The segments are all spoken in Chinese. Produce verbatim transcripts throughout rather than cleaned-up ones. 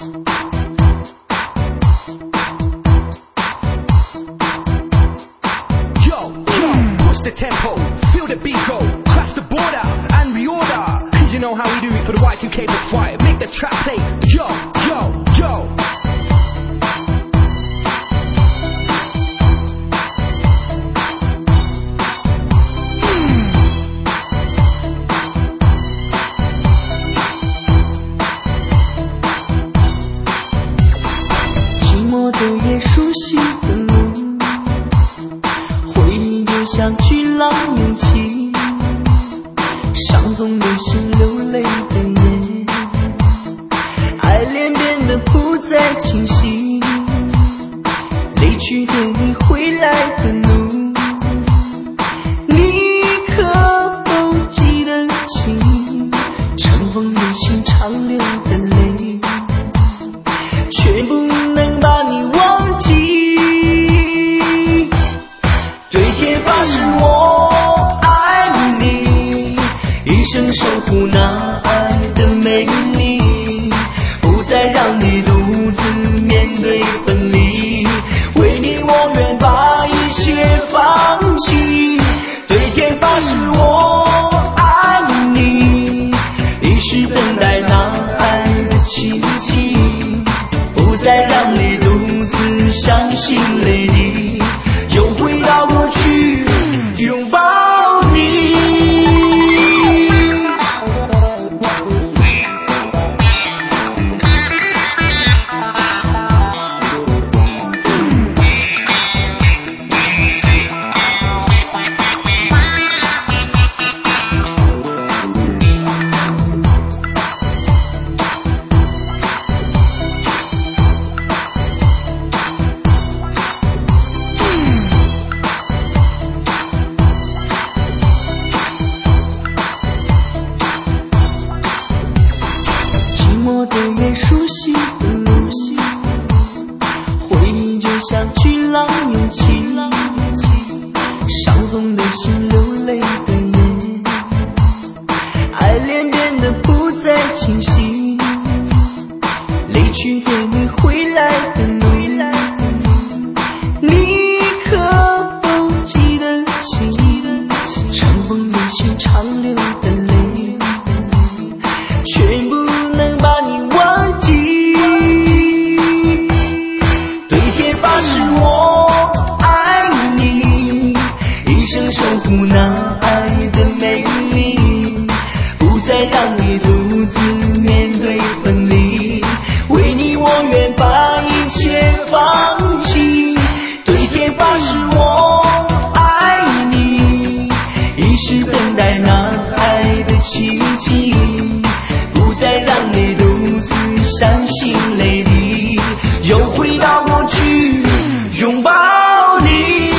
Push the tempo, feel the beat go, crash the border and reorder. Cause you know how we do it for the Y two K before fire. Make the trap play, yo, yo, yo. 的夜，熟悉的路，回忆就像巨浪涌起，伤痛的心，流泪的眼，爱恋变得不再清晰，离去的你，回来的路，你可否记得起尘封的心，长流的泪，却不能把你忘记。对天发誓我爱你，一生守护那爱的美丽，不再让你独自面对分离，为你我愿把一切放弃。对天发誓我爱你，一世等待那爱的奇迹，不再让你独自伤心泪滴，又回到过去拥抱你。的夜，熟悉的路，回忆就像巨浪涌起，伤痛的心，流泪的眼，爱恋变得不再清晰，离去的你，回来的路，你可否记得起尘封的心，长流的泪，却不能把你忘记。对天发誓我爱你，一生守护那爱的美丽，不再让你独自面对分离，为你我愿把一切放弃。对天发誓我爱你，一世等待那爱的奇迹，不再让你独自伤心泪滴，又回到过去拥抱你。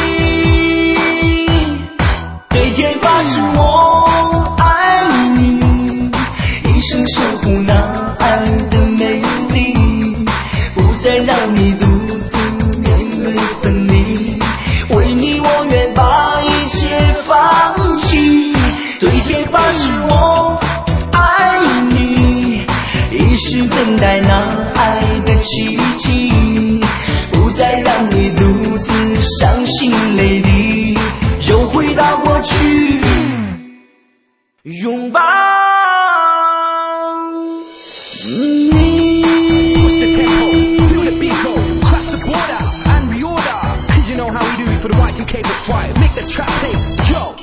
对天发誓我爱你，一生守护那爱的美丽，不再让你独自面对分离，为你我愿把一切放弃。对天发誓我爱你，一世等待那爱的奇迹，不再让你独自伤心泪滴，又回到过去拥抱你。 Push the tempo, feel the beat go, crash the border and reorder. Cause you know how we do it for the Y two K before fire. Make the trap play, yo.